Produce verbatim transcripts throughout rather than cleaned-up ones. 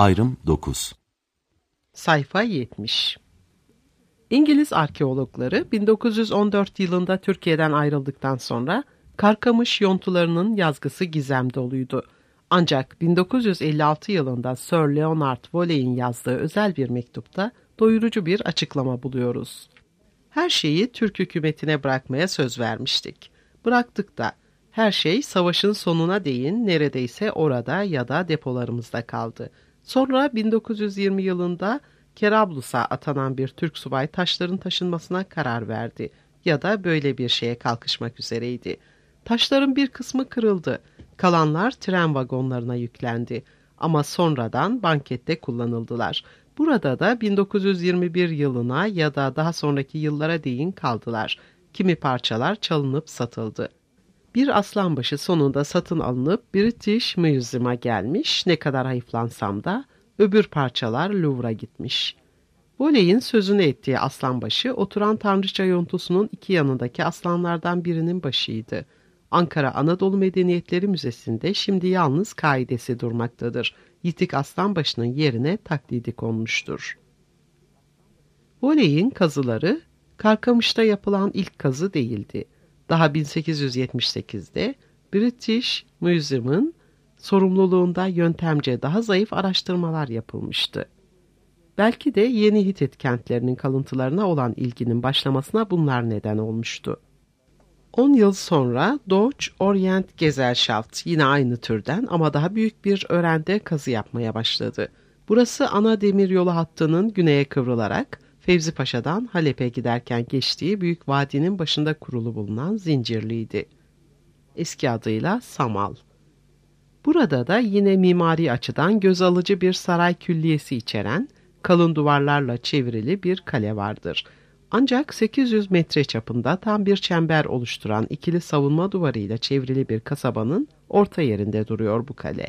Ayrım dokuz. Sayfa yetmiş. İngiliz arkeologları bin dokuz yüz on dört yılında Türkiye'den ayrıldıktan sonra Karkamış yontularının yazgısı gizem doluydu. Ancak bin dokuz yüz elli altı yılında Sir Leonard Woley'in yazdığı özel bir mektupta doyurucu bir açıklama buluyoruz. Her şeyi Türk hükümetine bırakmaya söz vermiştik. Bıraktık da her şey savaşın sonuna değin neredeyse orada ya da depolarımızda kaldı. Sonra bin dokuz yüz yirmi yılında Kerablus'a atanan bir Türk subay taşların taşınmasına karar verdi ya da böyle bir şeye kalkışmak üzereydi. Taşların bir kısmı kırıldı. Kalanlar tren vagonlarına yüklendi. Ama sonradan bankette kullanıldılar. Burada da bin dokuz yüz yirmi bir yılına ya da daha sonraki yıllara değin kaldılar. Kimi parçalar çalınıp satıldı. Bir aslanbaşı sonunda satın alınıp British Museum'a gelmiş, ne kadar hayıflansam da öbür parçalar Louvre'a gitmiş. Woley'in sözünü ettiği aslanbaşı oturan tanrıça yontusunun iki yanındaki aslanlardan birinin başıydı. Ankara Anadolu Medeniyetleri Müzesi'nde şimdi yalnız kaidesi durmaktadır. Yitik aslanbaşının yerine taklidi konmuştur. Woley'in kazıları Karkamış'ta yapılan ilk kazı değildi. Daha bin sekiz yüz yetmiş sekizde British Museum'un sorumluluğunda yöntemce daha zayıf araştırmalar yapılmıştı. Belki de yeni Hitit kentlerinin kalıntılarına olan ilginin başlamasına bunlar neden olmuştu. On yıl sonra Deutsche Orient Gesellschaft yine aynı türden ama daha büyük bir örende kazı yapmaya başladı. Burası ana demiryolu hattının güneye kıvrılarak Fevzi Paşa'dan Halep'e giderken geçtiği büyük vadinin başında kurulu bulunan Zincirli'ydi. Eski adıyla Samal. Burada da yine mimari açıdan göz alıcı bir saray külliyesi içeren, kalın duvarlarla çevrili bir kale vardır. Ancak sekiz yüz metre çapında tam bir çember oluşturan ikili savunma duvarıyla çevrili bir kasabanın orta yerinde duruyor bu kale.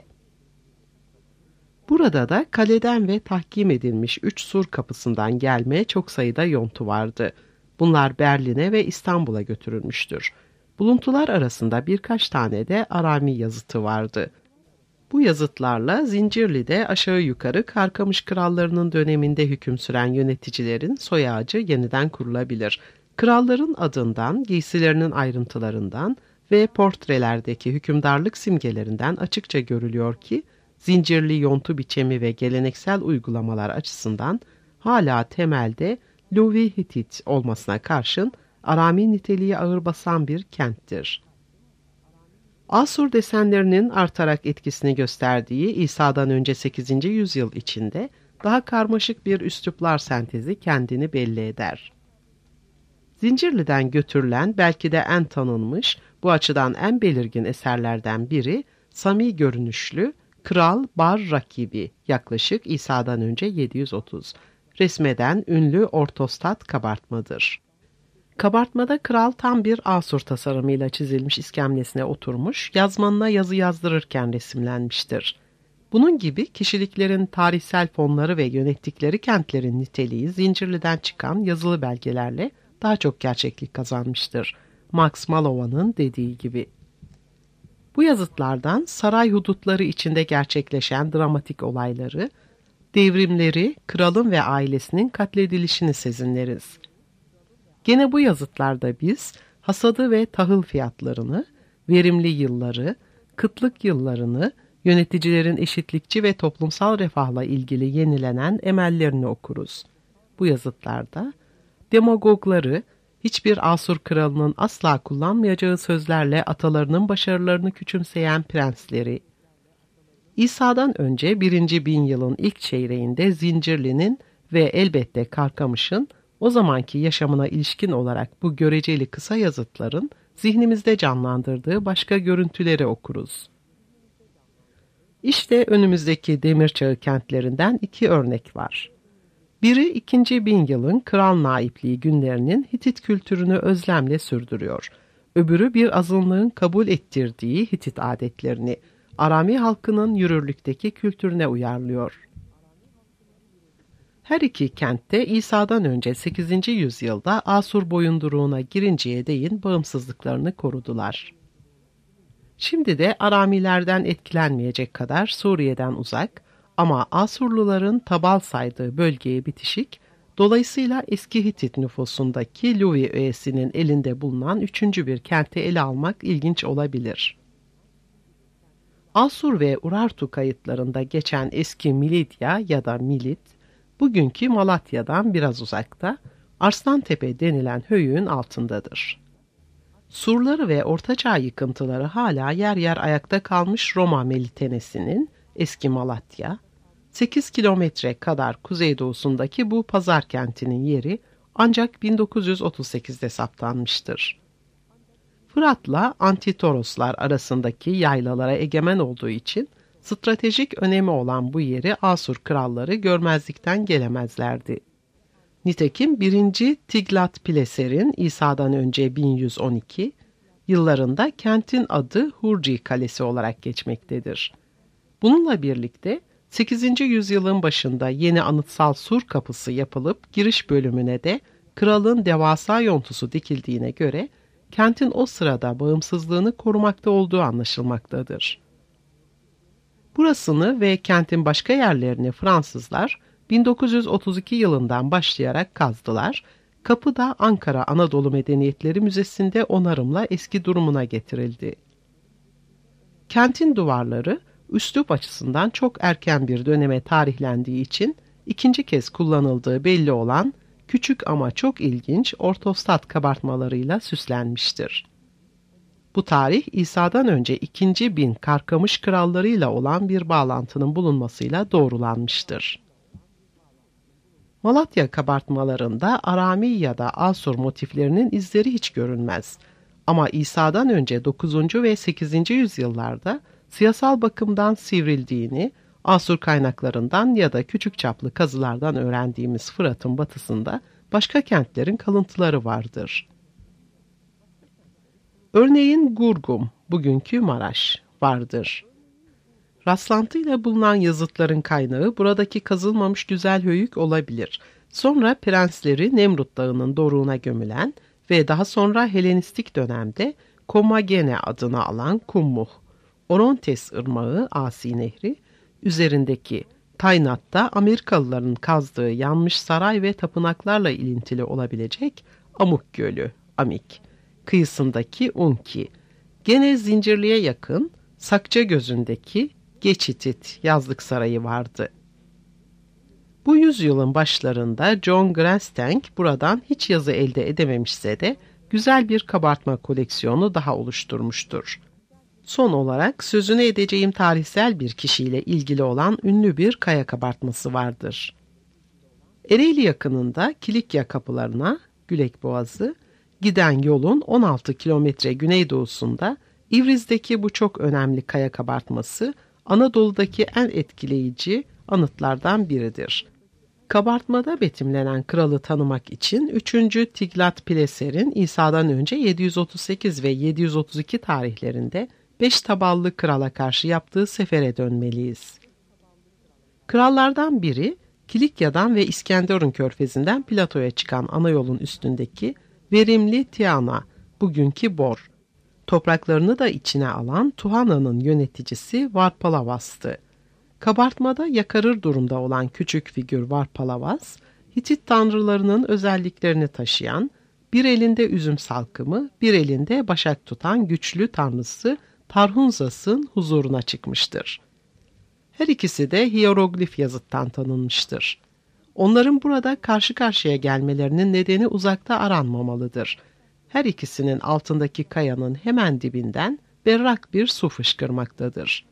Burada da kaleden ve tahkim edilmiş üç sur kapısından gelme çok sayıda yontu vardı. Bunlar Berlin'e ve İstanbul'a götürülmüştür. Buluntular arasında birkaç tane de Arami yazıtı vardı. Bu yazıtlarla Zincirli'de aşağı yukarı Karkamış krallarının döneminde hüküm süren yöneticilerin soy ağacı yeniden kurulabilir. Kralların adından, giysilerinin ayrıntılarından ve portrelerdeki hükümdarlık simgelerinden açıkça görülüyor ki, Zincirli yontu biçimi ve geleneksel uygulamalar açısından hala temelde Lovi Hitit olmasına karşın Arami niteliği ağır basan bir kenttir. Asur desenlerinin artarak etkisini gösterdiği İsa'dan önce sekizinci yüzyıl içinde daha karmaşık bir üsluplar sentezi kendini belli eder. Zincirli'den götürülen belki de en tanınmış, bu açıdan en belirgin eserlerden biri Sami görünüşlü Kral Bar Rakibi, yaklaşık İsa'dan önce yedi yüz otuz. Resmeden ünlü ortostat kabartmadır. Kabartmada kral tam bir Asur tasarımıyla çizilmiş iskemlesine oturmuş, yazmanına yazı yazdırırken resimlenmiştir. Bunun gibi kişiliklerin tarihsel fonları ve yönettikleri kentlerin niteliği Zincirli'den çıkan yazılı belgelerle daha çok gerçeklik kazanmıştır. Max Malova'nın dediği gibi. Bu yazıtlardan saray hudutları içinde gerçekleşen dramatik olayları, devrimleri, kralın ve ailesinin katledilişini sezinleriz. Gene bu yazıtlarda biz hasadı ve tahıl fiyatlarını, verimli yılları, kıtlık yıllarını, yöneticilerin eşitlikçi ve toplumsal refahla ilgili yenilenen emellerini okuruz. Bu yazıtlarda demagogları, hiçbir Asur kralının asla kullanmayacağı sözlerle atalarının başarılarını küçümseyen prensleri, İsa'dan önce birinci bin yılın ilk çeyreğinde Zincirli'nin ve elbette Karkamış'ın o zamanki yaşamına ilişkin olarak bu göreceli kısa yazıtların zihnimizde canlandırdığı başka görüntüleri okuruz. İşte önümüzdeki demir çağı kentlerinden iki örnek var. Biri ikinci bin yılın kral naipliği günlerinin Hitit kültürünü özlemle sürdürüyor. Öbürü bir azınlığın kabul ettirdiği Hitit adetlerini Arami halkının yürürlükteki kültürüne uyarlıyor. Her iki kentte İsa'dan önce sekizinci yüzyılda Asur boyunduruğuna girinceye değin bağımsızlıklarını korudular. Şimdi de Aramilerden etkilenmeyecek kadar Suriye'den uzak, Ama Asurluların Tabal saydığı bölgeye bitişik, dolayısıyla eski Hitit nüfusundaki Luvi öğesinin elinde bulunan üçüncü bir kenti ele almak ilginç olabilir. Asur ve Urartu kayıtlarında geçen eski Milidya ya da Milit, bugünkü Malatya'dan biraz uzakta, Arslantepe denilen höyüğün altındadır. Surları ve ortaçağ yıkıntıları hala yer yer ayakta kalmış Roma Melitenesinin, eski Malatya, sekiz kilometre kadar kuzeydoğusundaki bu pazar kentinin yeri ancak bin dokuz yüz otuz sekizde saptanmıştır. Fırat'la Antitoroslar arasındaki yaylalara egemen olduğu için stratejik önemi olan bu yeri Asur kralları görmezlikten gelemezlerdi. Nitekim birinci Tiglat-Pileser'in İsa'dan önce bin yüz on iki yıllarında kentin adı Hurci Kalesi olarak geçmektedir. Bununla birlikte sekizinci yüzyılın başında yeni anıtsal sur kapısı yapılıp giriş bölümüne de kralın devasa yontusu dikildiğine göre kentin o sırada bağımsızlığını korumakta olduğu anlaşılmaktadır. Burasını ve kentin başka yerlerini Fransızlar bin dokuz yüz otuz iki yılından başlayarak kazdılar. Kapı da Ankara Anadolu Medeniyetleri Müzesi'nde onarımla eski durumuna getirildi. Kentin duvarları üslup açısından çok erken bir döneme tarihlendiği için ikinci kez kullanıldığı belli olan küçük ama çok ilginç ortostat kabartmalarıyla süslenmiştir. Bu tarih İsa'dan önce ikinci bin Karkamış krallarıyla olan bir bağlantının bulunmasıyla doğrulanmıştır. Malatya kabartmalarında Arami ya da Asur motiflerinin izleri hiç görünmez. Ama İsa'dan önce dokuzuncu ve sekizinci yüzyıllarda siyasal bakımdan sivrildiğini Asur kaynaklarından ya da küçük çaplı kazılardan öğrendiğimiz Fırat'ın batısında başka kentlerin kalıntıları vardır. Örneğin Gurgum, bugünkü Maraş, vardır. Rastlantıyla bulunan yazıtların kaynağı buradaki kazılmamış güzel höyük olabilir. Sonra prensleri Nemrut Dağı'nın doruğuna gömülen ve daha sonra Helenistik dönemde Komagene adını alan Kummuh, Orontes Irmağı, Asi Nehri, üzerindeki Taynat'ta Amerikalıların kazdığı yanmış saray ve tapınaklarla ilintili olabilecek Amuk Gölü, Amik, kıyısındaki Unki, gene Zincirli'ye yakın Sakçagözü'ndeki Geçitit yazlık sarayı vardı. Bu yüzyılın başlarında John Grantstank buradan hiç yazı elde edememişse de güzel bir kabartma koleksiyonu daha oluşturmuştur. Son olarak sözünü edeceğim tarihsel bir kişiyle ilgili olan ünlü bir kaya kabartması vardır. Ereğli yakınında Kilikya kapılarına, Gülek Boğazı, giden yolun on altı kilometre güneydoğusunda İvriz'deki bu çok önemli kaya kabartması Anadolu'daki en etkileyici anıtlardan biridir. Kabartmada betimlenen kralı tanımak için üçüncü Tiglat-Pileser'in İsa'dan önce yedi yüz otuz sekiz ve yedi yüz otuz iki tarihlerinde beş taballı krala karşı yaptığı sefere dönmeliyiz. Krallardan biri Kilikya'dan ve İskenderun körfezinden platoya çıkan ana yolun üstündeki verimli Tiana, bugünkü Bor, topraklarını da içine alan Tuhana'nın yöneticisi Varpalavas'tı. Kabartmada yakarır durumda olan küçük figür Varpalavas, Hitit tanrılarının özelliklerini taşıyan, bir elinde üzüm salkımı, bir elinde başak tutan güçlü tanrısı Tarhunzas'ın huzuruna çıkmıştır. Her ikisi de hieroglif yazıttan tanınmıştır. Onların burada karşı karşıya gelmelerinin nedeni uzakta aranmamalıdır. Her ikisinin altındaki kayanın hemen dibinden berrak bir su fışkırmaktadır.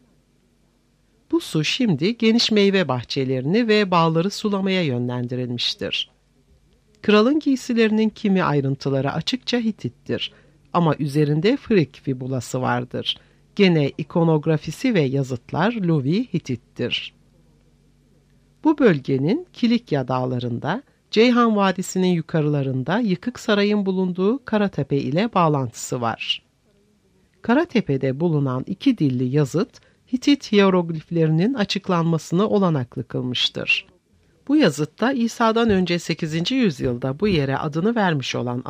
Bu su şimdi geniş meyve bahçelerini ve bağları sulamaya yönlendirilmiştir. Kralın giysilerinin kimi ayrıntıları açıkça Hitittir ama üzerinde Frig fibulası vardır. Gene ikonografisi ve yazıtlar Luvi Hitittir. Bu bölgenin Kilikya dağlarında, Ceyhan Vadisi'nin yukarılarında Yıkık Saray'ın bulunduğu Karatepe ile bağlantısı var. Karatepe'de bulunan iki dilli yazıt, Hitit hierogliflerinin açıklanmasını olanaklı kılmıştır. Bu yazıtta İsa'dan önce sekizinci yüzyılda bu yere adını vermiş olan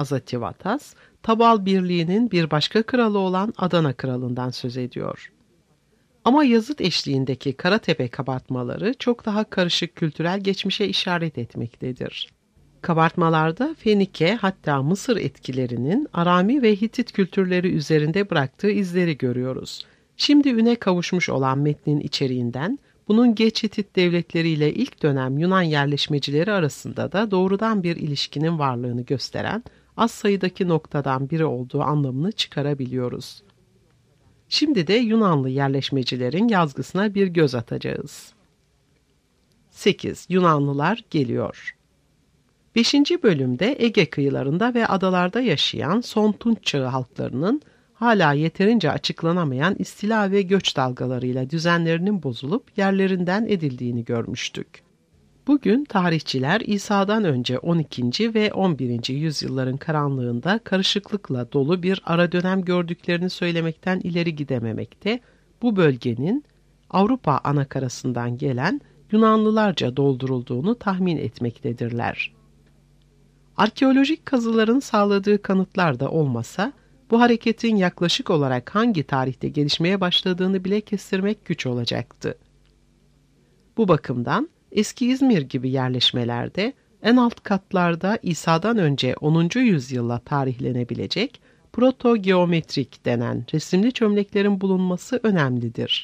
Ama yazıt eşliğindeki Karatepe kabartmaları çok daha karışık kültürel geçmişe işaret etmektedir. Kabartmalarda Fenike hatta Mısır etkilerinin Arami ve Hitit kültürleri üzerinde bıraktığı izleri görüyoruz. Şimdi üne kavuşmuş olan metnin içeriğinden bunun geç Hitit devletleriyle ilk dönem Yunan yerleşmecileri arasında da doğrudan bir ilişkinin varlığını gösteren az sayıdaki noktadan biri olduğu anlamını çıkarabiliyoruz. Şimdi de Yunanlı yerleşmecilerin yazgısına bir göz atacağız. sekiz. Yunanlılar geliyor. beşinci bölümde Ege kıyılarında ve adalarda yaşayan son Tunç Çağı halklarının hala yeterince açıklanamayan istila ve göç dalgalarıyla düzenlerinin bozulup yerlerinden edildiğini görmüştük. Bugün tarihçiler İsa'dan önce on ikinci ve on birinci yüzyılların karanlığında karışıklıkla dolu bir ara dönem gördüklerini söylemekten ileri gidememekte, bu bölgenin Avrupa anakarasından gelen Yunanlılarca doldurulduğunu tahmin etmektedirler. Arkeolojik kazıların sağladığı kanıtlar da olmasa, bu hareketin yaklaşık olarak hangi tarihte gelişmeye başladığını bile kestirmek güç olacaktı. Bu bakımdan eski İzmir gibi yerleşmelerde en alt katlarda İsa'dan önce onuncu yüzyılla tarihlenebilecek proto-geometrik denen resimli çömleklerin bulunması önemlidir.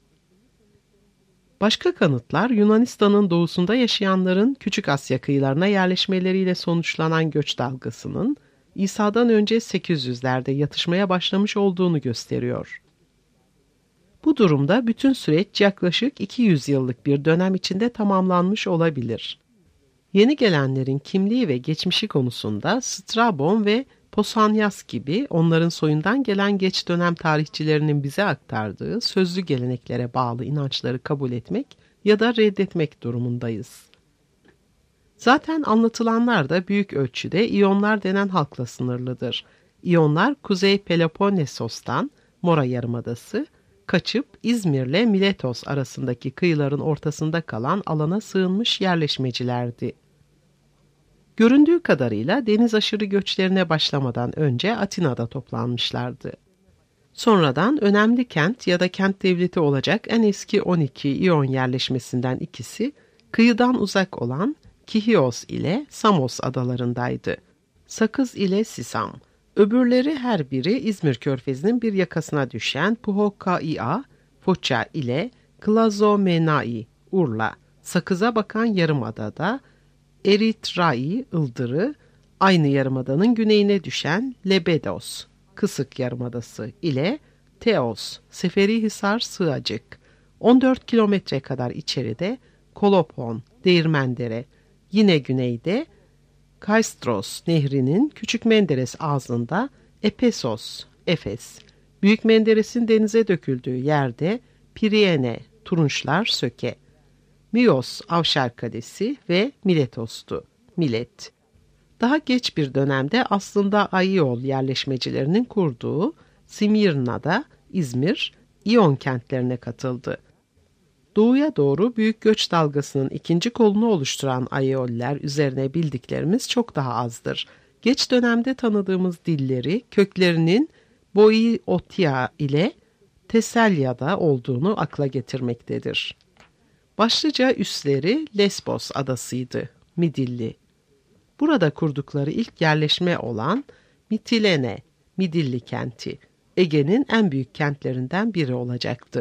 Başka kanıtlar Yunanistan'ın doğusunda yaşayanların Küçük Asya kıyılarına yerleşmeleriyle sonuçlanan göç dalgasının İsa'dan önce sekiz yüzlerde yatışmaya başlamış olduğunu gösteriyor. Bu durumda bütün süreç yaklaşık iki yüz yıllık bir dönem içinde tamamlanmış olabilir. Yeni gelenlerin kimliği ve geçmişi konusunda Strabon ve Pausanias gibi onların soyundan gelen geç dönem tarihçilerinin bize aktardığı sözlü geleneklere bağlı inançları kabul etmek ya da reddetmek durumundayız. Zaten anlatılanlar da büyük ölçüde İyonlar denen halkla sınırlıdır. İyonlar Kuzey Peloponnesos'tan Mora Yarımadası, kaçıp İzmir'le Miletos arasındaki kıyıların ortasında kalan alana sığınmış yerleşmecilerdi. Göründüğü kadarıyla deniz aşırı göçlerine başlamadan önce Atina'da toplanmışlardı. Sonradan önemli kent ya da kent devleti olacak en eski on iki İyon yerleşmesinden ikisi kıyıdan uzak olan Kihios ile Samos adalarındaydı. Sakız ile Sisam. Öbürleri her biri İzmir Körfezi'nin bir yakasına düşen Puhokaia, Foça ile Klazomenai, Urla, Sakız'a bakan yarımadada Eritrai, Ildırı, aynı yarımadanın güneyine düşen Lebedos, Kısık Yarımadası ile Teos, Seferihisar, Sığacık, on dört kilometre kadar içeride Kolopon, Değirmendere, yine güneyde Kaistros Nehri'nin Küçük Menderes ağzında Epesos, Efes, Büyük Menderes'in denize döküldüğü yerde Piriyene, Turunçlar, Söke, Mios, Avşar Kalesi ve Miletos'tu, Milet. Daha geç bir dönemde aslında Aiol yerleşmecilerinin kurduğu Simirna'da İzmir, İyon kentlerine katıldı. Doğuya doğru büyük göç dalgasının ikinci kolunu oluşturan Aioller üzerine bildiklerimiz çok daha azdır. Geç dönemde tanıdığımız dilleri köklerinin Boiotia ile Teselya'da olduğunu akla getirmektedir. Başlıca üsleri Lesbos adasıydı, Midilli. Burada kurdukları ilk yerleşme olan Mitilene, Midilli kenti, Ege'nin en büyük kentlerinden biri olacaktı.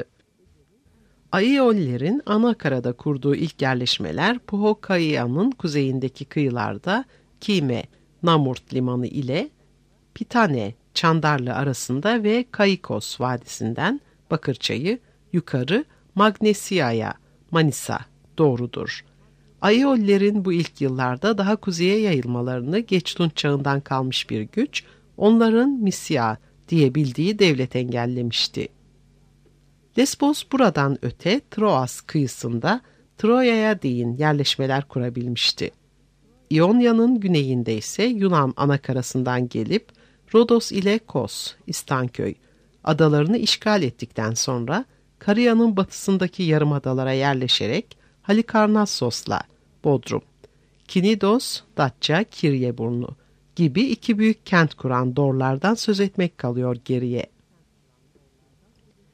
Aiollerin ana karada kurduğu ilk yerleşmeler Puhokaia'nın kuzeyindeki kıyılarda Kime, Namurt limanı ile Pitane, Çandarlı arasında ve Kaikos vadisinden Bakırçayı yukarı Magnesia'ya, Manisa doğrudur. Aiollerin bu ilk yıllarda daha kuzeye yayılmalarını Geç Tunç Çağı'ndan kalmış bir güç, onların Misya diye bildiği devlet engellemişti. Lesbos buradan öte Troas kıyısında Troya'ya değin yerleşmeler kurabilmişti. İonya'nın güneyinde ise Yunan anakarasından gelip Rodos ile Kos, İstanköy, adalarını işgal ettikten sonra Karaya'nın batısındaki yarımadalara yerleşerek Halikarnassos'la Bodrum, Kinidos, Datça, Kiryeburnu gibi iki büyük kent kuran Dorlardan söz etmek kalıyor geriye.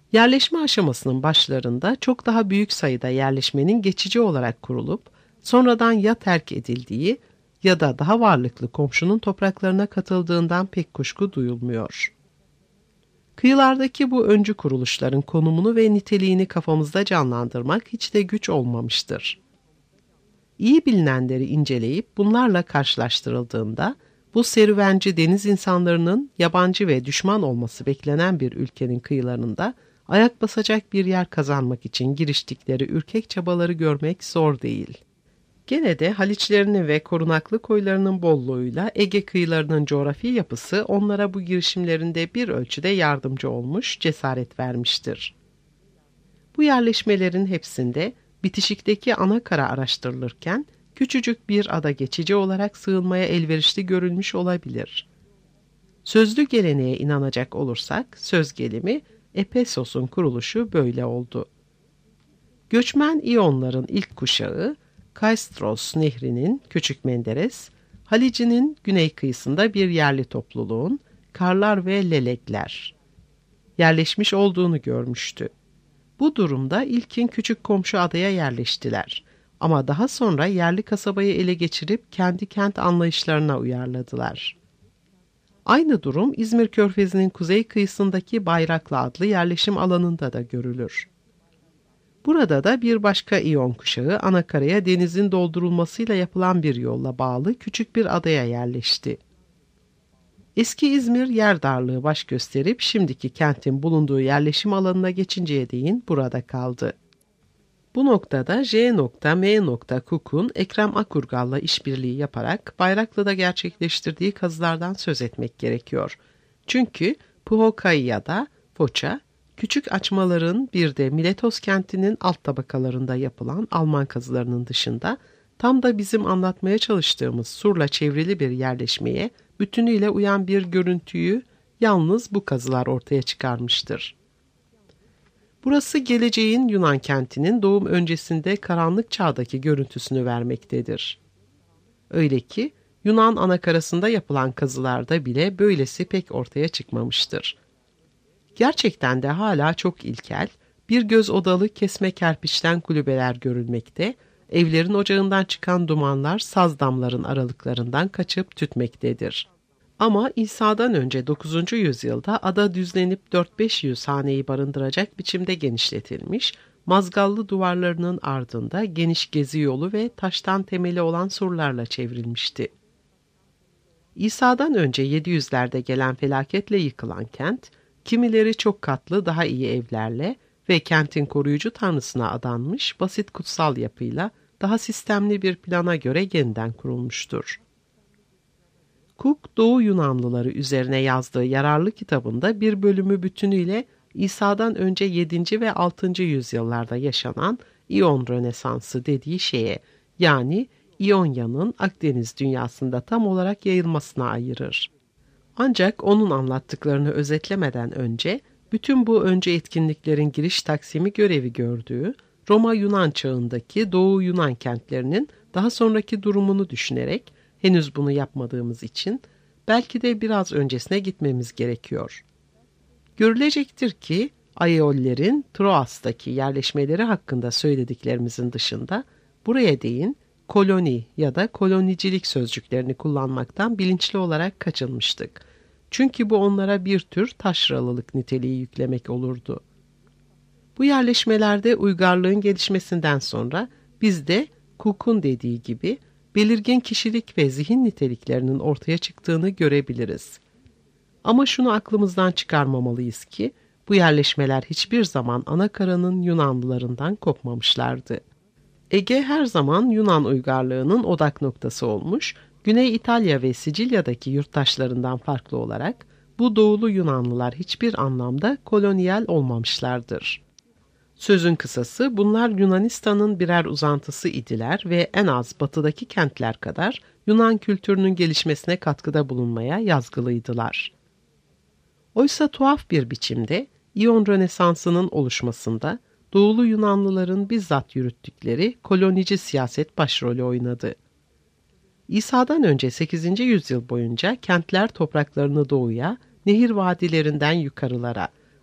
Yerleşme aşamasının başlarında çok daha büyük sayıda yerleşmenin geçici olarak kurulup sonradan ya terk edildiği ya da daha varlıklı komşunun topraklarına katıldığından pek kuşku duyulmuyor. Kıyılardaki bu öncü kuruluşların konumunu ve niteliğini kafamızda canlandırmak hiç de güç olmamıştır. İyi bilinenleri inceleyip bunlarla karşılaştırıldığında bu serüvenci deniz insanlarının yabancı ve düşman olması beklenen bir ülkenin kıyılarında ayak basacak bir yer kazanmak için giriştikleri ürkek çabaları görmek zor değil. Gene de Haliçlerinin ve korunaklı koylarının bolluğuyla Ege kıyılarının coğrafi yapısı onlara bu girişimlerinde bir ölçüde yardımcı olmuş, cesaret vermiştir. Bu yerleşmelerin hepsinde bitişikteki ana kara araştırılırken küçücük bir ada geçici olarak sığınmaya elverişli görülmüş olabilir. Sözlü geleneğe inanacak olursak söz gelimi Efesos'un kuruluşu böyle oldu. Göçmen İyonların ilk kuşağı Kaystros Nehri'nin Küçük Menderes, Halic'in güney kıyısında bir yerli topluluğun Karlar ve Lelekler yerleşmiş olduğunu görmüştü. Bu durumda ilkin küçük komşu adaya yerleştiler ama daha sonra yerli kasabayı ele geçirip kendi kent anlayışlarına uyarladılar. Aynı durum İzmir Körfezi'nin kuzey kıyısındaki Bayraklı adlı yerleşim alanında da görülür. Burada da bir başka İyon kuşağı anakaraya denizin doldurulmasıyla yapılan bir yolla bağlı küçük bir adaya yerleşti. Eski İzmir yer darlığı baş gösterip şimdiki kentin bulunduğu yerleşim alanına geçinceye değin burada kaldı. Bu noktada J. M. Cook'un Ekrem Akurgal'la işbirliği yaparak Bayraklı'da gerçekleştirdiği kazılardan söz etmek gerekiyor. Çünkü Puhokaya'da Foça, küçük açmaların bir de Miletos kentinin alt tabakalarında yapılan Alman kazılarının dışında tam da bizim anlatmaya çalıştığımız surla çevrili bir yerleşmeye bütünüyle uyan bir görüntüyü yalnız bu kazılar ortaya çıkarmıştır. Burası geleceğin Yunan kentinin doğum öncesinde karanlık çağdaki görüntüsünü vermektedir. Öyle ki Yunan anakarasında yapılan kazılarda bile böylesi pek ortaya çıkmamıştır. Gerçekten de hala çok ilkel, bir göz odalı kesme kerpiçten kulübeler görülmekte, evlerin ocağından çıkan dumanlar saz damların aralıklarından kaçıp tütmektedir. Ama İsa'dan önce dokuzuncu yüzyılda ada düzlenip dört beş yüz haneyi barındıracak biçimde genişletilmiş, mazgallı duvarlarının ardında geniş gezi yolu ve taştan temeli olan surlarla çevrilmişti. İsa'dan önce yedi yüzlerde gelen felaketle yıkılan kent, kimileri çok katlı daha iyi evlerle ve kentin koruyucu tanrısına adanmış basit kutsal yapıyla daha sistemli bir plana göre yeniden kurulmuştur. Cook, Doğu Yunanlıları üzerine yazdığı yararlı kitabında bir bölümü bütünüyle İsa'dan önce yedinci ve altıncı yüzyıllarda yaşanan İyon Rönesansı dediği şeye, yani İonya'nın Akdeniz dünyasında tam olarak yayılmasına ayırır. Ancak onun anlattıklarını özetlemeden önce, bütün bu önce etkinliklerin giriş taksimi görevi gördüğü Roma-Yunan çağındaki Doğu Yunan kentlerinin daha sonraki durumunu düşünerek, henüz bunu yapmadığımız için belki de biraz öncesine gitmemiz gerekiyor. Görülecektir ki Aeollerin Troas'taki yerleşmeleri hakkında söylediklerimizin dışında buraya değin koloni ya da kolonicilik sözcüklerini kullanmaktan bilinçli olarak kaçınmıştık. Çünkü bu onlara bir tür taşralılık niteliği yüklemek olurdu. Bu yerleşmelerde uygarlığın gelişmesinden sonra biz de Cook'un dediği gibi belirgin kişilik ve zihin niteliklerinin ortaya çıktığını görebiliriz. Ama şunu aklımızdan çıkarmamalıyız ki bu yerleşmeler hiçbir zaman anakaranın Yunanlılarından kopmamışlardı. Ege her zaman Yunan uygarlığının odak noktası olmuş, Güney İtalya ve Sicilya'daki yurttaşlarından farklı olarak bu doğulu Yunanlılar hiçbir anlamda kolonyal olmamışlardır. Sözün kısası bunlar Yunanistan'ın birer uzantısı idiler ve en az batıdaki kentler kadar Yunan kültürünün gelişmesine katkıda bulunmaya yazgılıydılar. Oysa tuhaf bir biçimde İyon Rönesansı'nın oluşmasında doğulu Yunanlıların bizzat yürüttükleri kolonici siyaset başrolü oynadı. İsa'dan önce sekizinci yüzyıl boyunca kentler topraklarını doğuya, nehir vadilerinden yukarılara,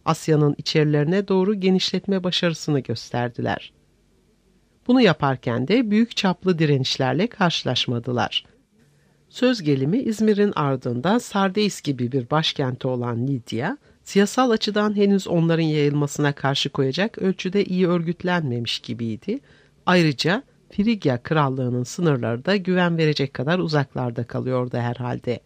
Asya'nın içerilerine doğru genişletme başarısını gösterdiler. Bunu yaparken de büyük çaplı direnişlerle karşılaşmadılar. Söz gelimi İzmir'in ardından Sardeis gibi bir başkenti olan Lidya, siyasal açıdan henüz onların yayılmasına karşı koyacak ölçüde iyi örgütlenmemiş gibiydi. Ayrıca Frigya krallığının sınırları da güven verecek kadar uzaklarda kalıyordu herhalde.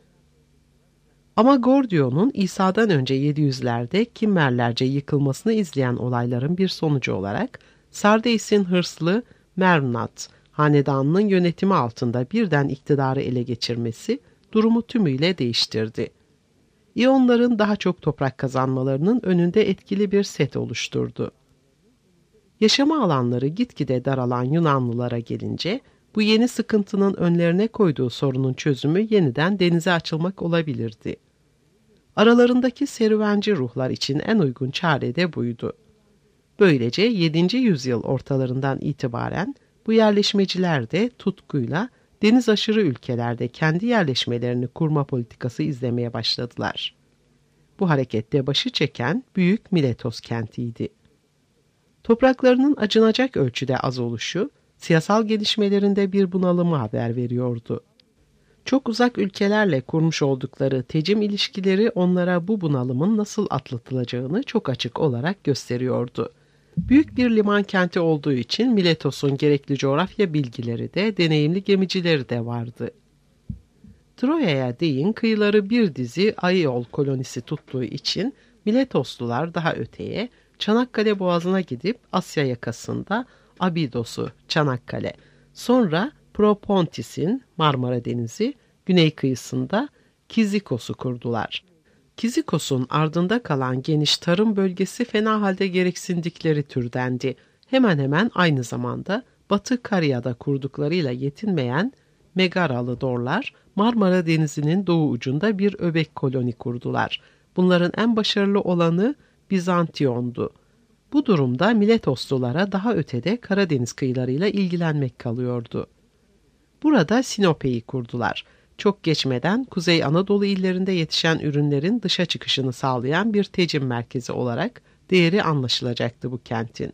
Ama Gordion'un İsa'dan önce yedi yüzlerde Kimmerlerce yıkılmasını izleyen olayların bir sonucu olarak Sardeis'in hırslı Mernat hanedanının yönetimi altında birden iktidarı ele geçirmesi durumu tümüyle değiştirdi. İyonların daha çok toprak kazanmalarının önünde etkili bir set oluşturdu. Yaşama alanları gitgide daralan Yunanlılara gelince bu yeni sıkıntının önlerine koyduğu sorunun çözümü yeniden denize açılmak olabilirdi. Aralarındaki serüvenci ruhlar için en uygun çare de buydu. Böylece yedinci yüzyıl ortalarından itibaren bu yerleşmeciler de tutkuyla deniz aşırı ülkelerde kendi yerleşmelerini kurma politikası izlemeye başladılar. Bu harekette başı çeken büyük Miletos kentiydi. Topraklarının acınacak ölçüde az oluşu, siyasal gelişmelerinde bir bunalımı haber veriyordu. Çok uzak ülkelerle kurmuş oldukları tecim ilişkileri onlara bu bunalımın nasıl atlatılacağını çok açık olarak gösteriyordu. Büyük bir liman kenti olduğu için Miletos'un gerekli coğrafya bilgileri de deneyimli gemicileri de vardı. Troya'ya değin kıyıları bir dizi Aiol kolonisi tuttuğu için Miletoslular daha öteye Çanakkale Boğazı'na gidip Asya yakasında Abidos'u Çanakkale, sonra Propontis'in Marmara Denizi güney kıyısında Kizikos'u kurdular. Kizikos'un ardında kalan geniş tarım bölgesi fena halde gereksindikleri türdendi. Hemen hemen aynı zamanda Batı Karya'da kurduklarıyla yetinmeyen Megaralı Dorlar, Marmara Denizi'nin doğu ucunda bir öbek koloni kurdular. Bunların en başarılı olanı Bizantiyon'du. Bu durumda Miletoslulara daha ötede Karadeniz kıyılarıyla ilgilenmek kalıyordu. Burada Sinope'yi kurdular. Çok geçmeden Kuzey Anadolu illerinde yetişen ürünlerin dışa çıkışını sağlayan bir tecim merkezi olarak değeri anlaşılacaktı bu kentin.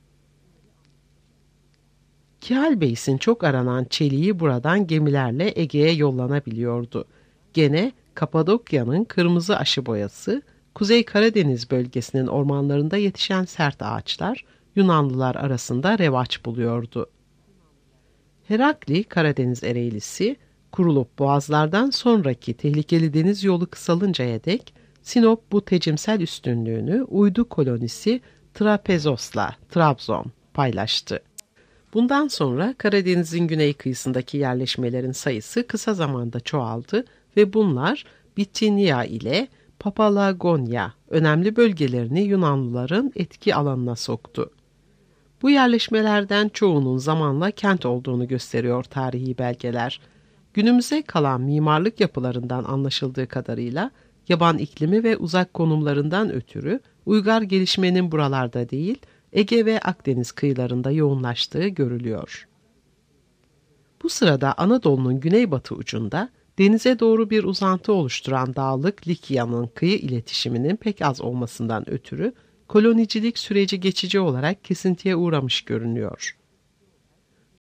Kialbeys'in çok aranan çeliği buradan gemilerle Ege'ye yollanabiliyordu. Gene Kapadokya'nın kırmızı aşı boyası, Kuzey Karadeniz bölgesinin ormanlarında yetişen sert ağaçlar Yunanlılar arasında revaç buluyordu. Herakli, Karadeniz Ereğlisi, kurulup boğazlardan sonraki tehlikeli deniz yolu kısalıncaya dek Sinop bu tecimsel üstünlüğünü uydu kolonisi Trapezos'la Trabzon paylaştı. Bundan sonra Karadeniz'in güney kıyısındaki yerleşmelerin sayısı kısa zamanda çoğaldı ve bunlar Bitinia ile Papalagonya önemli bölgelerini Yunanlıların etki alanına soktu. Bu yerleşmelerden çoğunun zamanla kent olduğunu gösteriyor tarihi belgeler. Günümüze kalan mimarlık yapılarından anlaşıldığı kadarıyla yaban iklimi ve uzak konumlarından ötürü uygar gelişmenin buralarda değil, Ege ve Akdeniz kıyılarında yoğunlaştığı görülüyor. Bu sırada Anadolu'nun güneybatı ucunda denize doğru bir uzantı oluşturan dağlık Likya'nın kıyı iletişiminin pek az olmasından ötürü kolonicilik süreci geçici olarak kesintiye uğramış görünüyor.